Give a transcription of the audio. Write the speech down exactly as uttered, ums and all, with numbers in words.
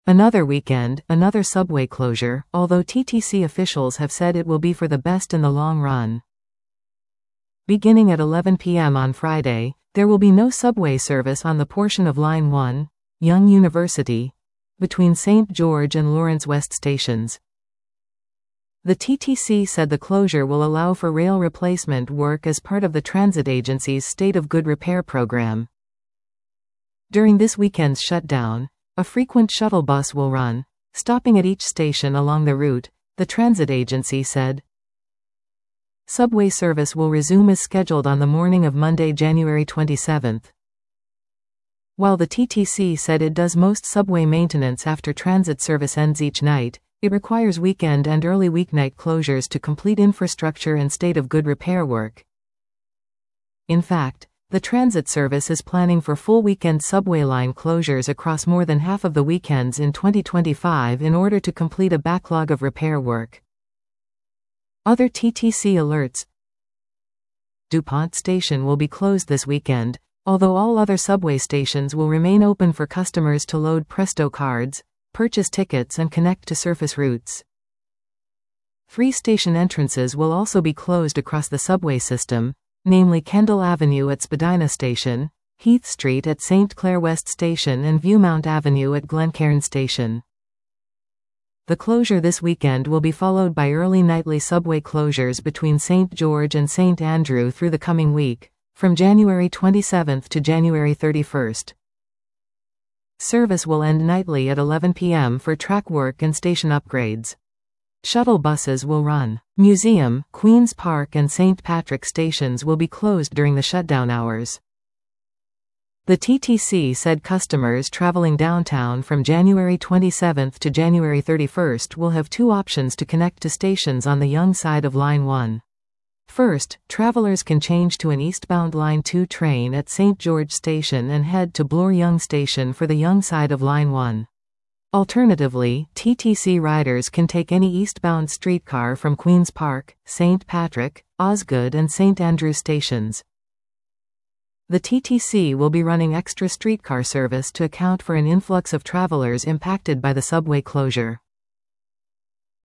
Another weekend, another subway closure, although T T C officials have said it will be for the best in the long run. Beginning at eleven p m on Friday, there will be no subway service on the portion of Line one, Young University, between Saint George and Lawrence West stations. The T T C said the closure will allow for rail replacement work as part of the transit agency's State of Good Repair program. During this weekend's shutdown, a frequent shuttle bus will run, stopping at each station along the route, the transit agency said. Subway service will resume as scheduled on the morning of Monday, January twenty-seventh. While the T T C said it does most subway maintenance after transit service ends each night, it requires weekend and early weeknight closures to complete infrastructure and state of good repair work. In fact, the transit service is planning for full weekend subway line closures across more than half of the weekends in twenty twenty-five in order to complete a backlog of repair work. Other T T C alerts: DuPont Station will be closed this weekend, although all other subway stations will remain open for customers to load Presto cards, purchase tickets and connect to surface routes. Three station entrances will also be closed across the subway system, namely Kendall Avenue at Spadina Station, Heath Street at Saint Clair West Station and Viewmount Avenue at Glencairn Station. The closure this weekend will be followed by early nightly subway closures between Saint George and Saint Andrew through the coming week, from January twenty-seventh to January thirty-first. Service will end nightly at eleven p m for track work and station upgrades. Shuttle buses will run. Museum, Queen's Park and Saint Patrick stations will be closed during the shutdown hours. The T T C said customers traveling downtown from January twenty-seventh to January thirty-first will have two options to connect to stations on the Young side of Line one. First, travelers can change to an eastbound Line two train at Saint George Station and head to Bloor-Young Station for the Young side of Line one. Alternatively, T T C riders can take any eastbound streetcar from Queen's Park, Saint Patrick, Osgood and Saint Andrew stations. The T T C will be running extra streetcar service to account for an influx of travelers impacted by the subway closure.